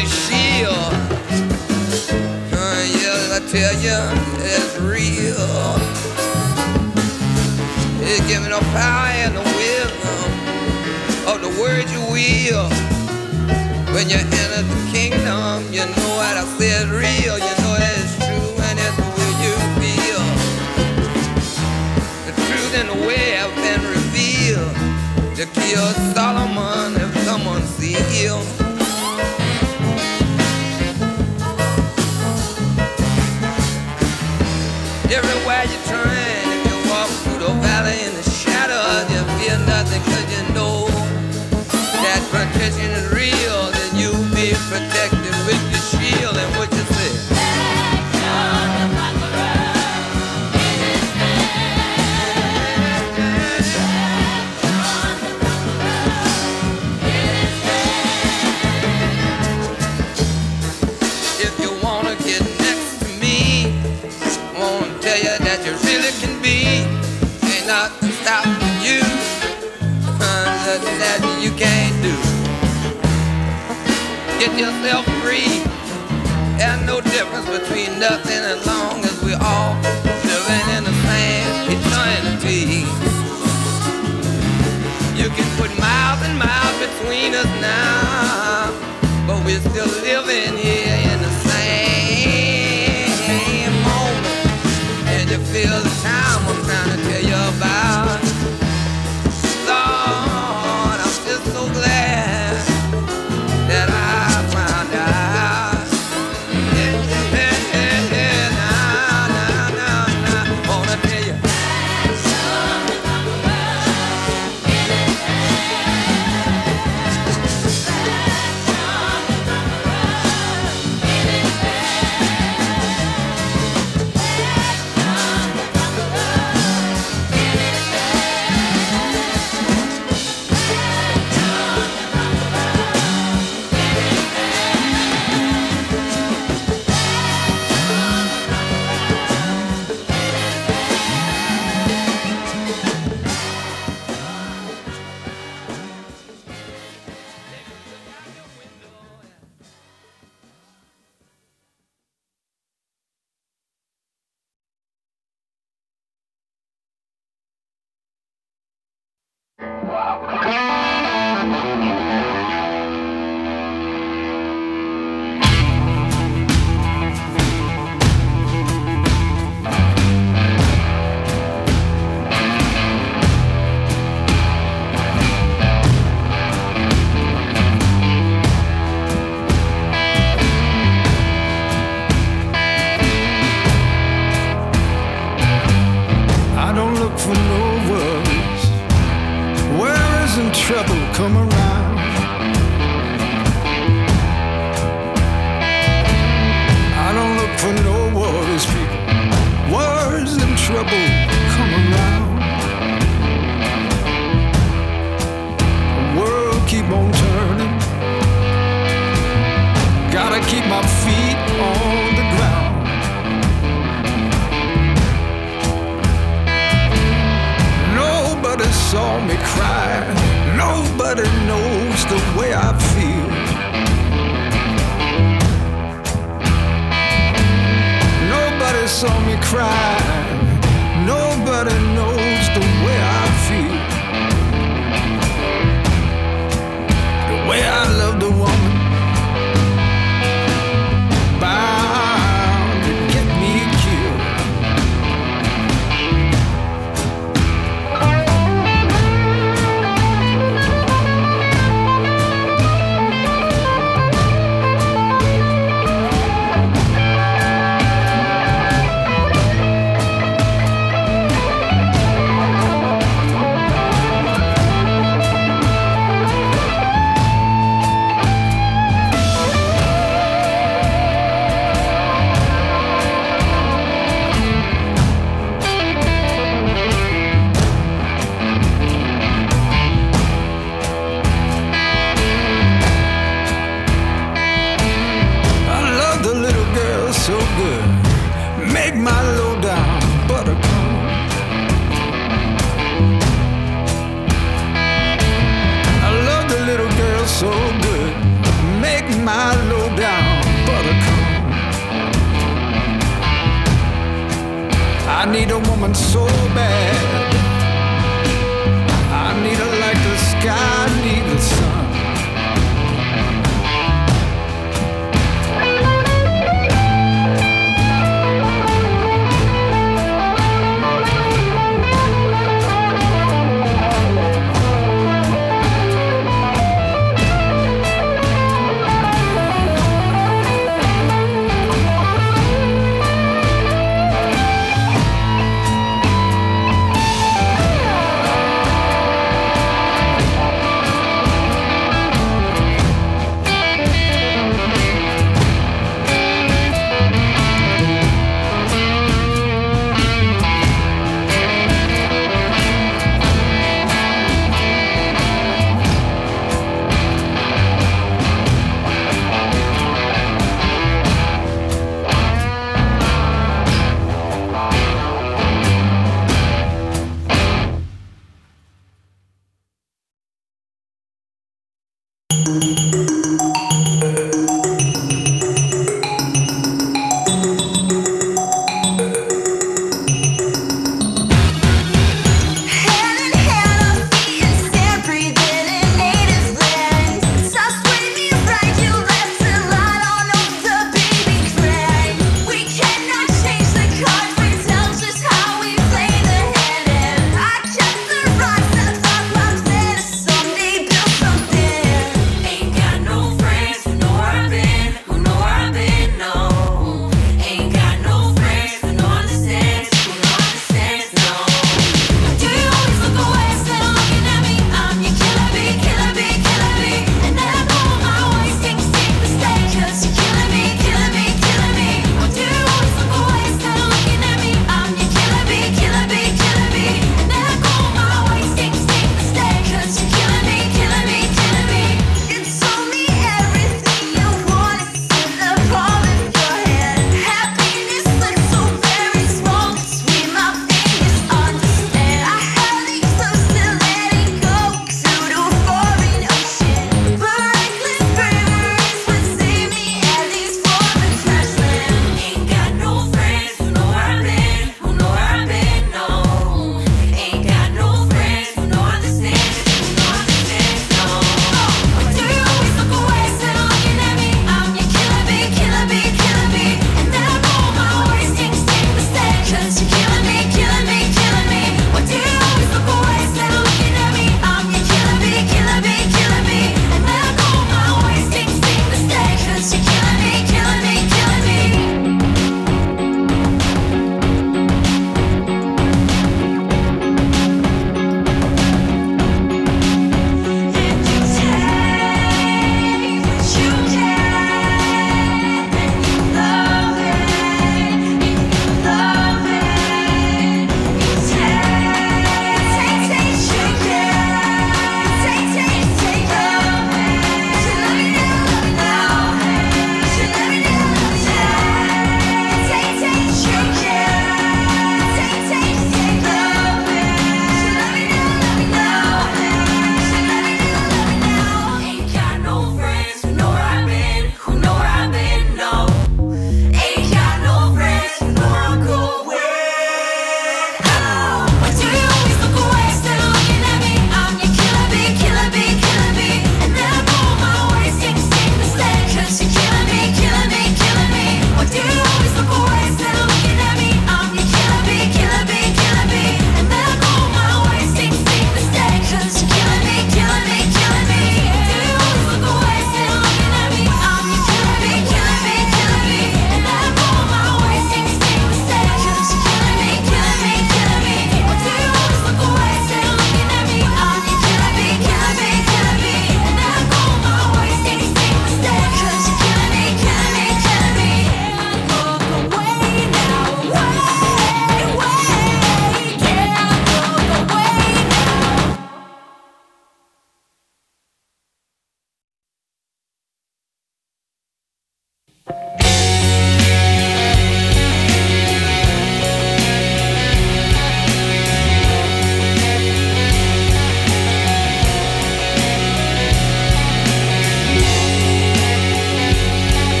the shield. Yes, I tell you, it's real. It's giving the power and the wisdom of the word you will. When you enter the kingdom, you know what I said real. You know that it's true and it's the way you feel. The truth and the way have been revealed. The key of Solomon have come unsealed. Everywhere you turn, if you walk through the valley in the shadows, you feel nothing 'cause you know that protection is real. Then you'll be protected with your shield. And what you say? If you wanna get next to me, I wanna tell you that you really can be. Ain't nothing stopping you. Nothing that you can't do. Get yourself free. There's no difference between nothing as long as we all living in the same eternity. You can put miles and miles between us now, but we're still living here in the same moment. And you feel the time I'm trying to tell you about. Lord, I'm just so glad that I found out. Yeah, nah, wanna tell you. I don't look for no worries. Where isn't trouble come around? I don't look for no worries, people. Worries and trouble come around. The world keep on turning. Gotta keep my feet on the ground. Nobody saw me cry. Nobody knows the way I feel. Nobody saw me cry. Nobody knows the way I feel. The way I love the woman bound to get me killed. my low down buttercup. I need a woman so bad. I need her like the sky need the sun.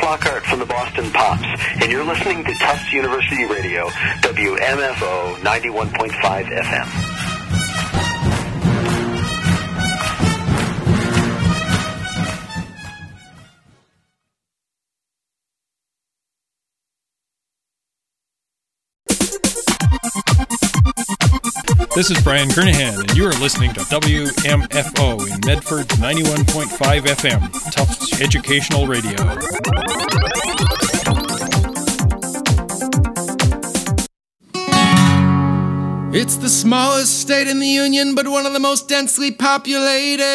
Lockhart from the Boston Pops, and you're listening to Tufts University Radio, WMFO 91.5 FM. This is Brian Kernahan, and you are listening to WMFO in Medford 91.5 FM, Tufts Educational Radio. It's the smallest state in the Union, but one of the most densely populated.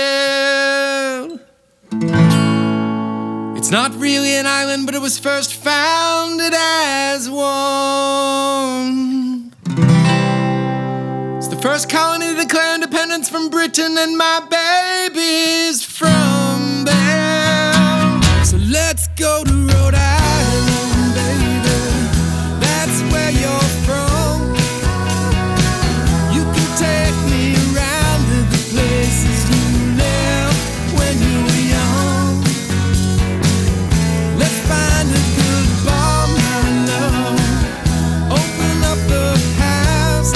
It's not really an island, but it was first founded as one. First colony to declare independence from Britain, and my baby's from there. So let's go to Rhode Island, baby. That's where you're from. You can take me around to the places you left when you were young. Let's find a good bar, my love. Open up the past.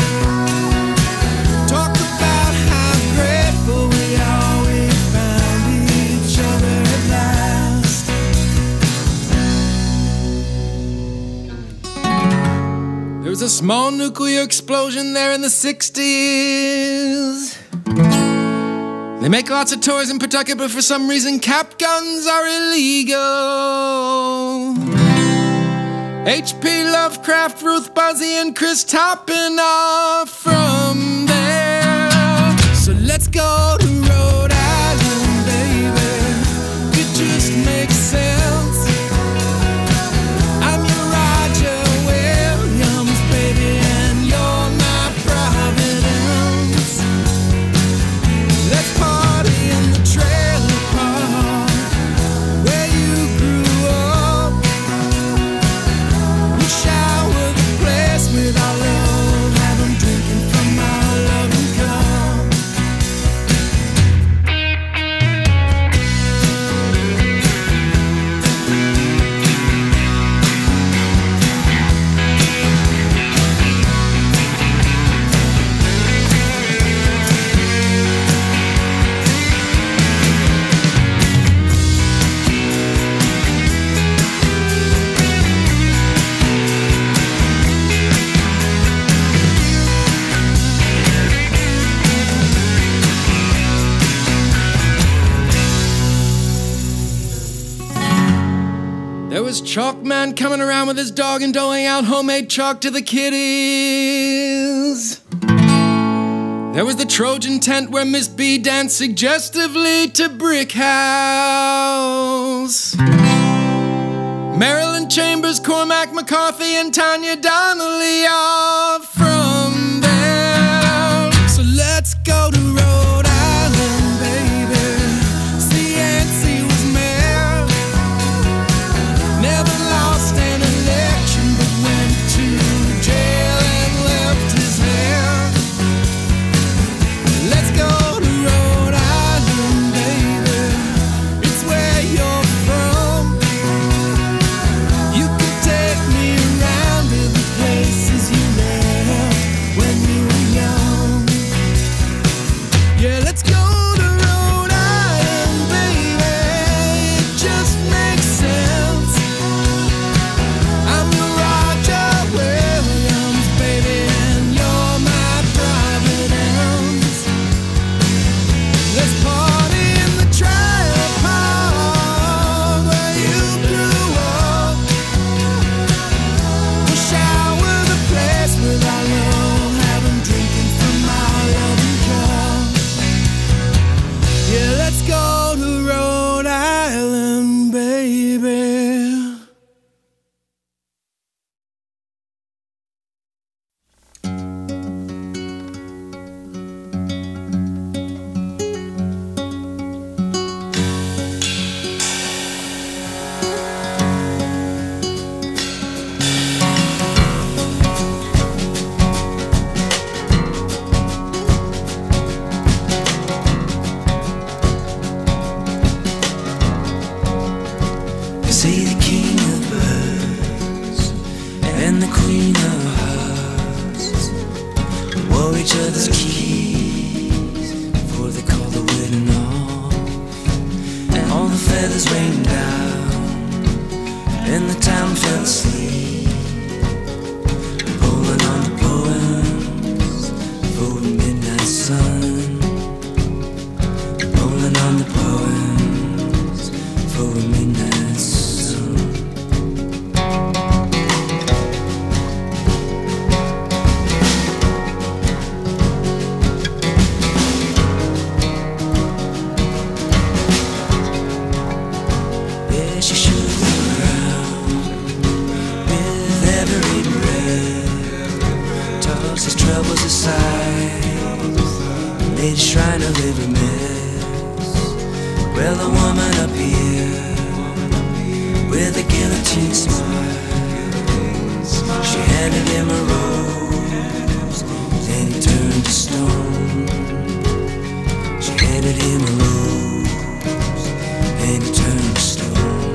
There was a small nuclear explosion there in the 60s. They make lots of toys in Pawtucket, but for some reason cap guns are illegal. H.P. Lovecraft, Ruth Buzzy, and Chris Toppin are from there. So let's go to Rhode Island, baby. It just makes sense. I'm your Roger Williams, baby, and you're my Providence. Let's party in the trailer park where you grew up. We shower the place with our love, have them drinking from our loving cup. There was Chalkman coming around with his dog and doling out homemade chalk to the kiddies. There was the Trojan tent where Miss B danced suggestively to Brick House. Marilyn Chambers, Cormac McCarthy, and Tanya Donnelly are from there. So let's go to Rhode Island, baby. See, Yancey was mayor. Never lost an election, but went to jail and left his hair. Let's go to Rhode Island, baby. It's where you're from. You can take me around to the places you left sun, rolling on the poems for a midnight sun. Yeah, she shook the ground with every breath, tossed his troubles aside, made a shrine of every mess. Well, the woman up here with a guillotine smile, she handed him a rose, then he turned to stone. She handed him a rose, then he turned to stone.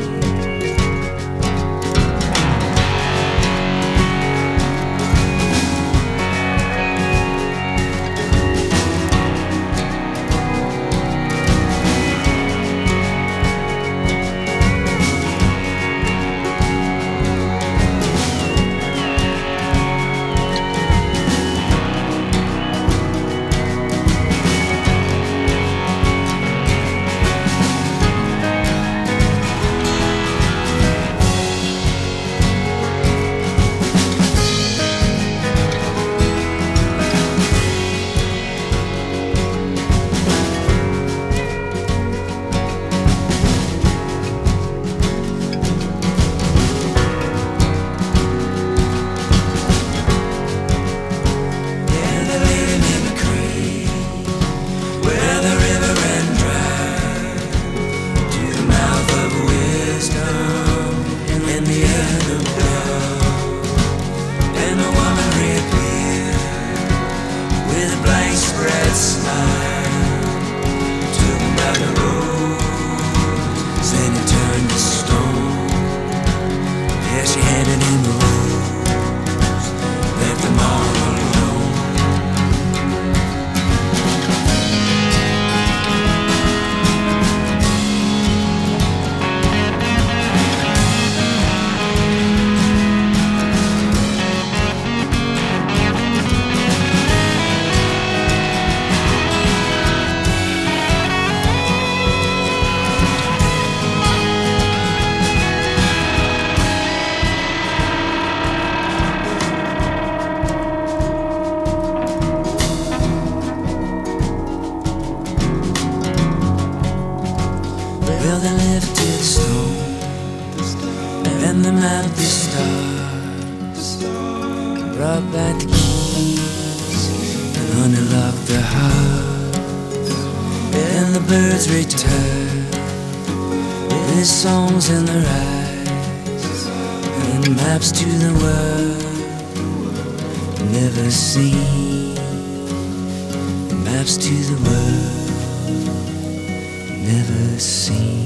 In their eyes and maps to the world never seen, maps to the world never seen.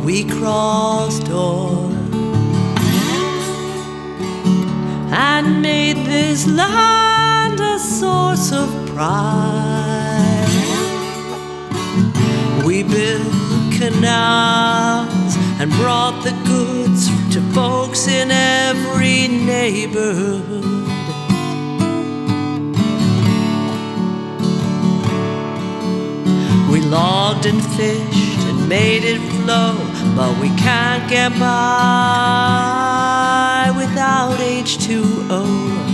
we crossed o'er and made this land a source of pride. We built canals and brought the goods to folks in every neighborhood. We logged and fished and made it flow, but we can't get by without H2O.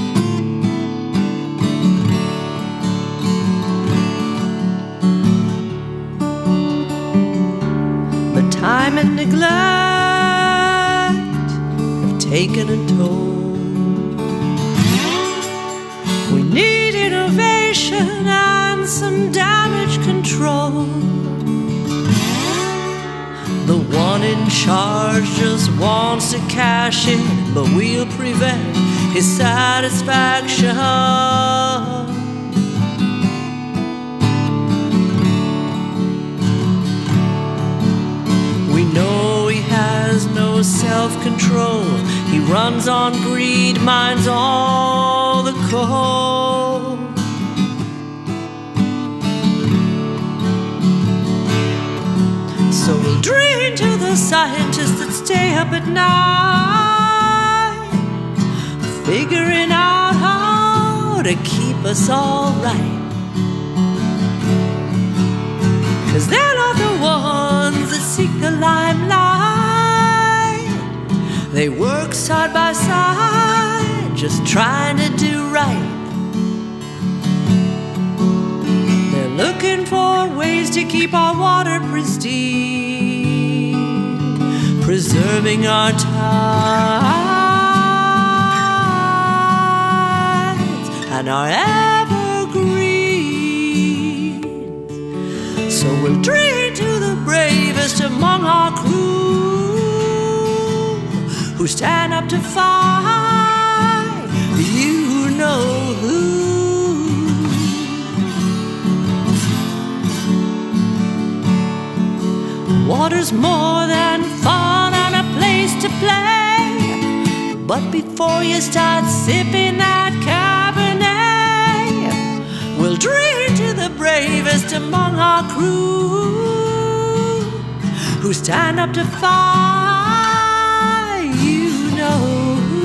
But time and neglect have taken a toll. We need innovation and some damage control. The one in charge just wants to cash in, but we'll prevent his satisfaction. We know he has no self-control. He runs on greed, mines all the coal. So we'll dream to the scientists that stay up at night, figuring out how to keep us all right. 'Cause they're not the ones that seek the limelight. They work side by side, just trying to do right. They're looking for ways to keep our water pristine, preserving our tides and our evergreens. So we'll dream to the bravest among our crew, who stand up to fight, you know who. Water's more than fun and a place to play, but before you start sipping that Cabernet, we'll dream to the bravest among our crew, who stand up to fight, you know who.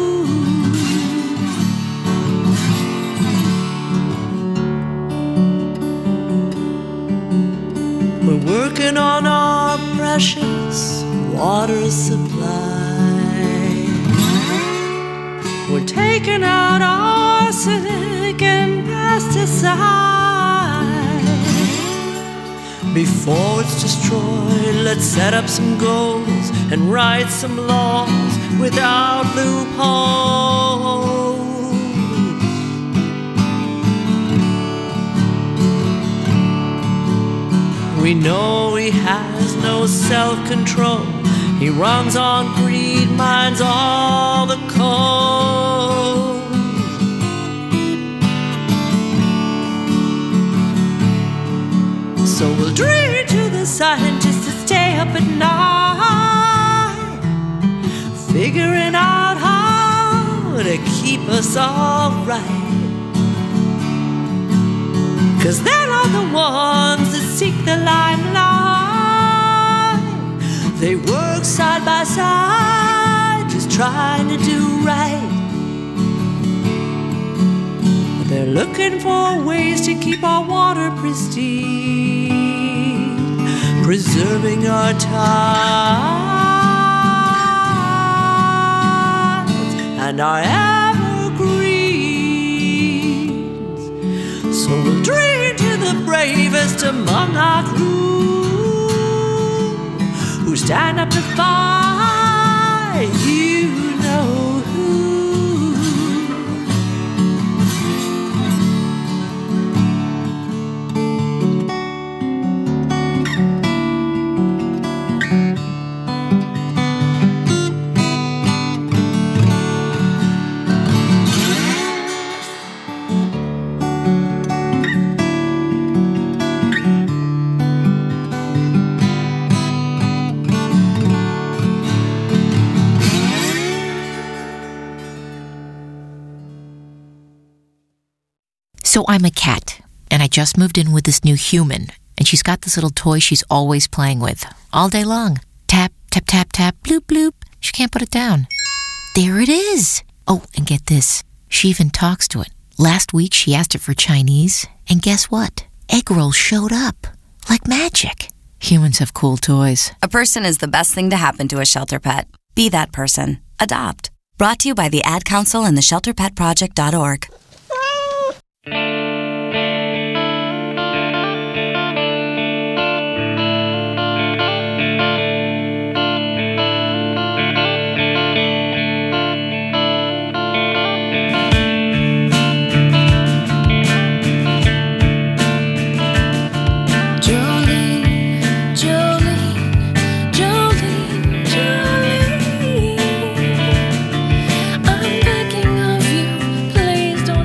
We're working on our precious water supply. We're taking out arsenic and pesticides. Before it's destroyed, let's set up some goals and write some laws without loopholes. We know he has no self-control. He runs on greed, mines all the coal. So we'll dream to the scientists to stay up at night, figuring out how to keep us all right. 'Cause they're not the ones that seek the limelight. They work side by side, just trying to do right. They're looking for ways to keep our water pristine, preserving our tides and our evergreens. So we'll dream to the bravest among our crew, who stand up to fight, you know who. So I'm a cat, and I just moved in with this new human, and she's got this little toy she's always playing with, all day long. Tap, tap, tap, tap, bloop, bloop. She can't put it down. There it is. Oh, and get this. She even talks to it. Last week, she asked it for Chinese, and guess what? Egg rolls showed up. Like magic. Humans have cool toys. A person is the best thing to happen to a shelter pet. Be that person. Adopt. Brought to you by the Ad Council and the ShelterPetProject.org. I'm begging of you, please don't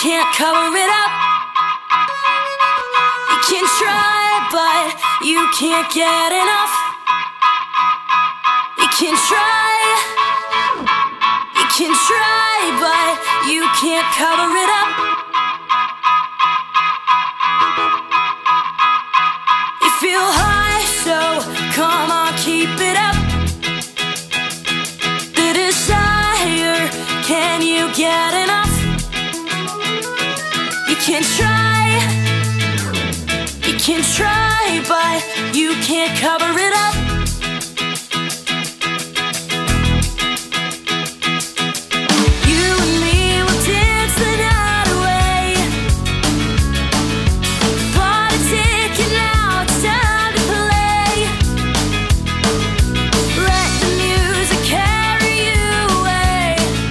can't cover it up. You can try, but you can't get enough. You can try, but you can't cover it up. You feel high, so come on, keep it up. The desire, can you get enough? You can try, but you can't cover it up. You and me will dance the night away. Party ticket now, it's time to play. Let the music carry you away.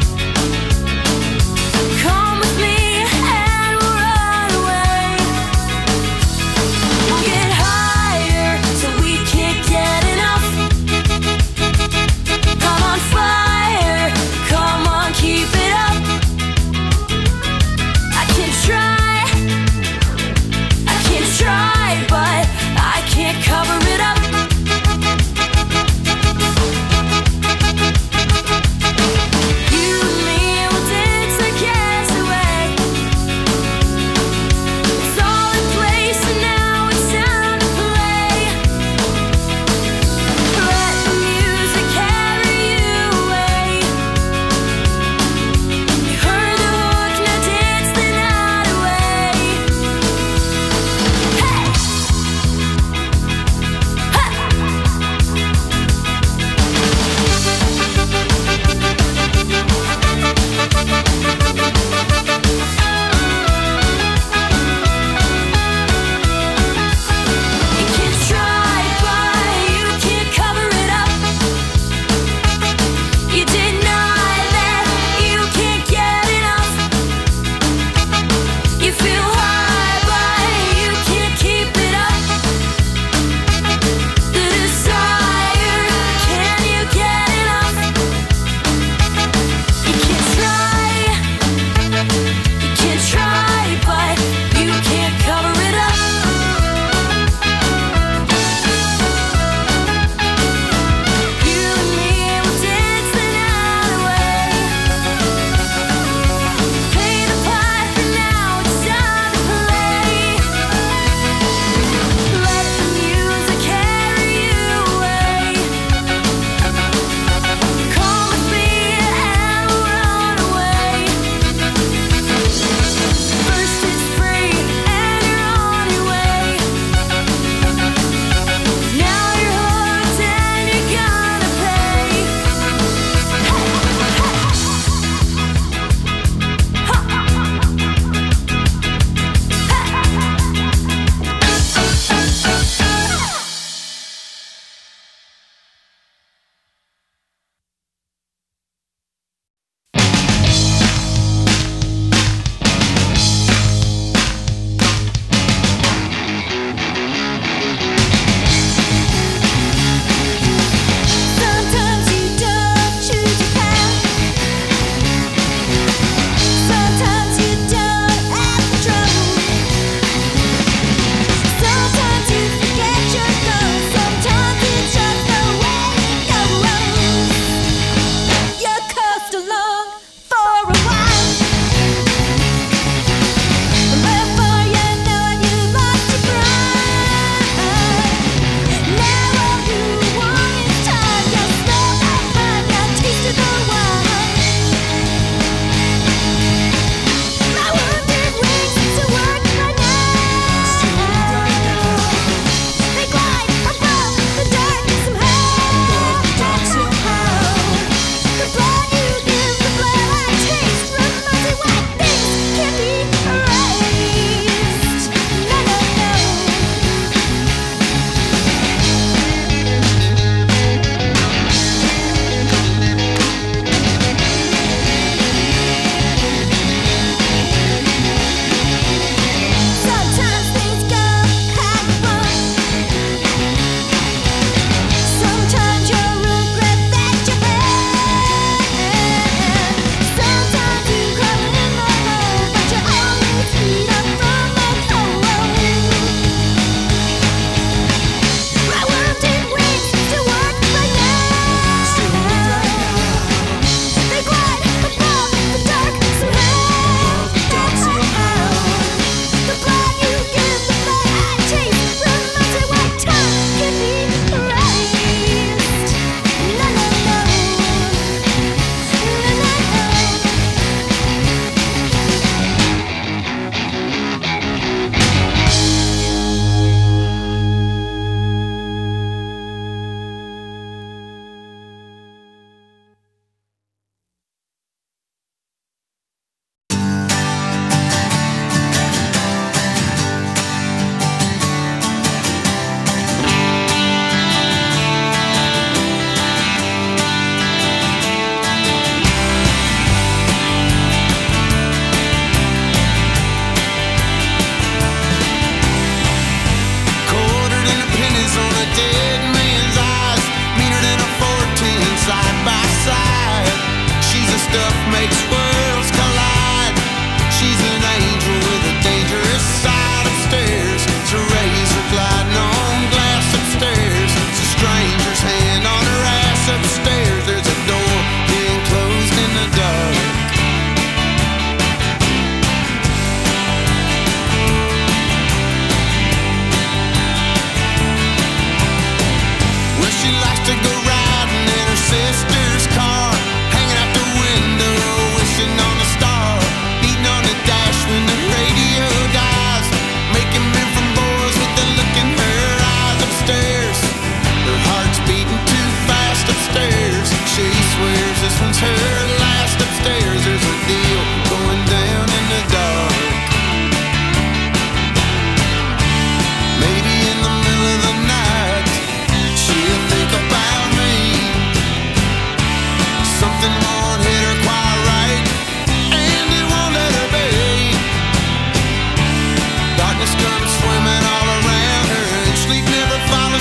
Come with me and we'll run away. We'll get higher so we can't get enough.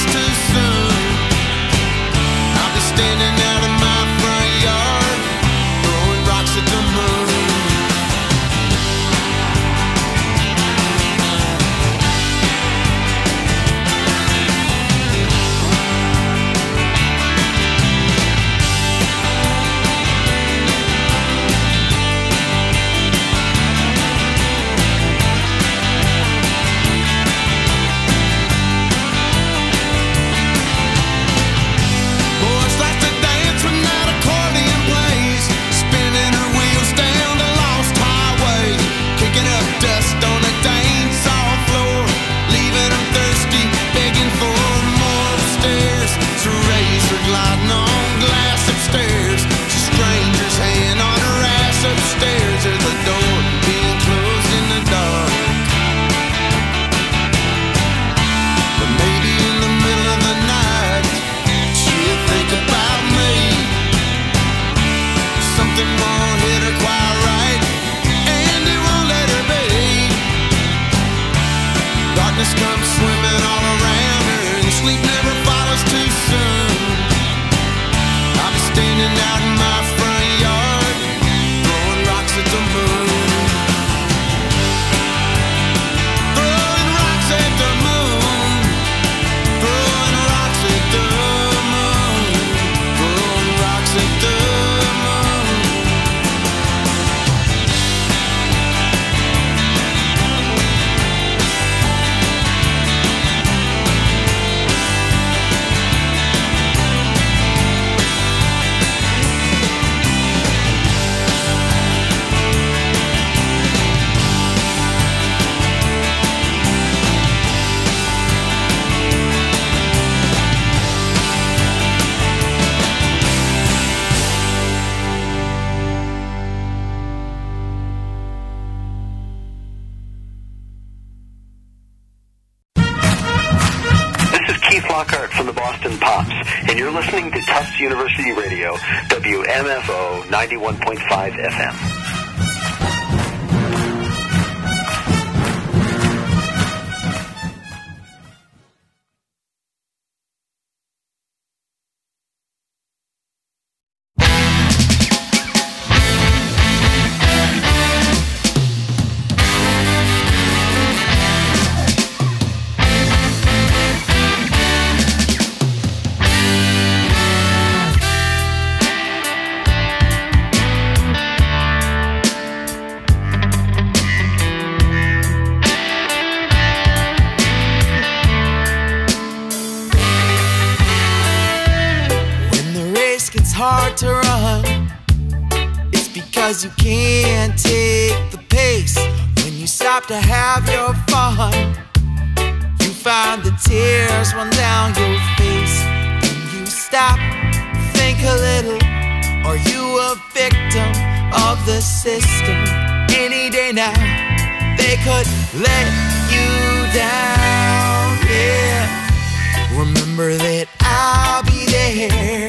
follows too soon. I'll be standing out in my front yard, throwing rocks at the moon. From the Boston Pops, and you're listening to Tufts University Radio, WMFO 91.5 FM. Hard to run, it's because you can't take the pace. When you stop to have your fun, you find the tears run down your face. When you stop, think a little, are you a victim of the system? Any day now, they could let you down, yeah. Remember that I'll be there.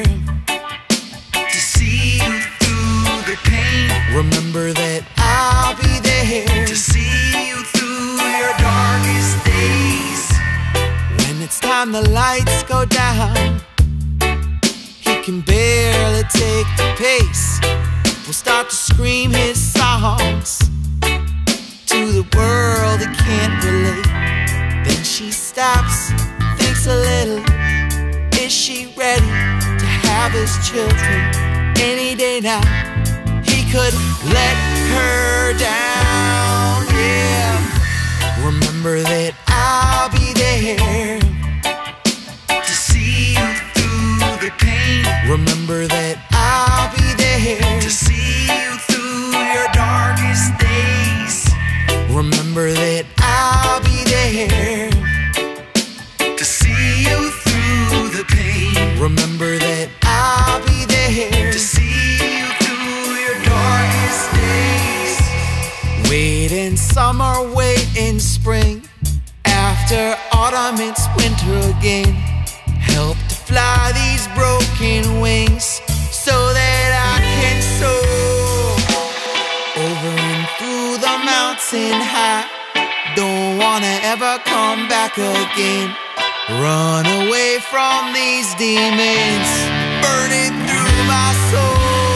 Remember that I'll be there to see you through your darkest days. When it's time the lights go down, he can barely take the pace. Will start to scream his songs to the world he can't relate. Then she stops, thinks a little. Is she ready to have his children? Any day now could let her down, yeah. Remember that I'll be there to see you through the pain. Remember that I'll be there to see you through your darkest days. Remember that I'll be there to see you through the pain. Remember that I'll be there to see you through your darkest days. Wait in summer, wait in spring. After autumn, it's winter again. Help to fly these broken wings so that I can soar over and through the mountain high. Don't wanna ever come back again. Run away from these demons burning through my soul.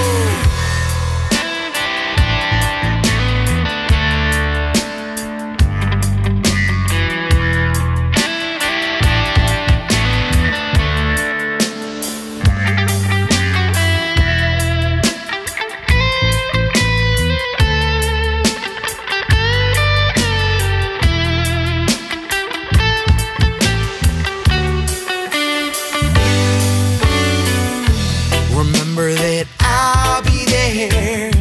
Remember that I'll be there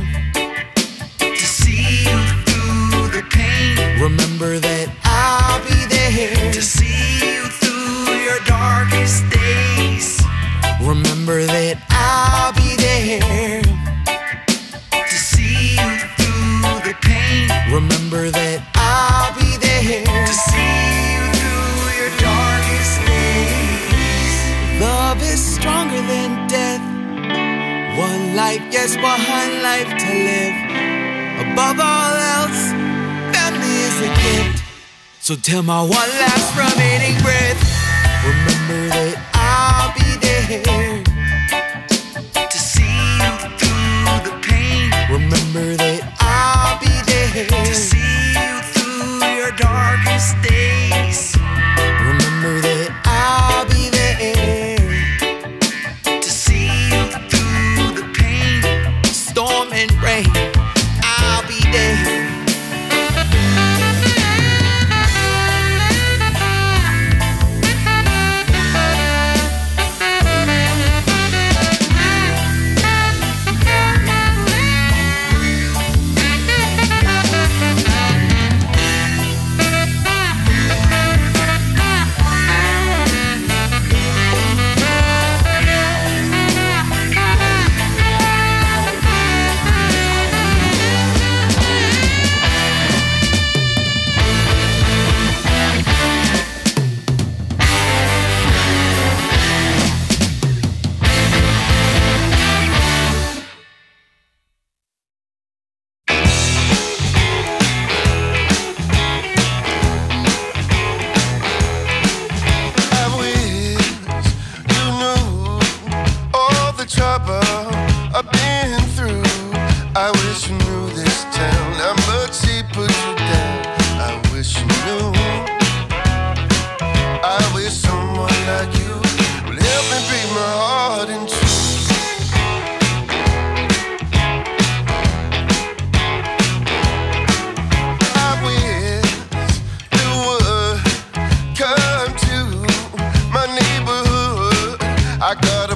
to see you through the pain. Remember that I'll be there to see you through your darkest days. Remember that I'll be there to see you through the pain. Remember that I'll be there to see you through your darkest days. Love is stronger than death. One life, yes, one life to live. Above all else, family is a gift. So till my one last remaining breath, remember that I'll be there to see you through the pain. Remember that I'll be there to see you through your darkest days. Remember that I'll be there to see you through the pain. Storm and rain, I'll be there. I got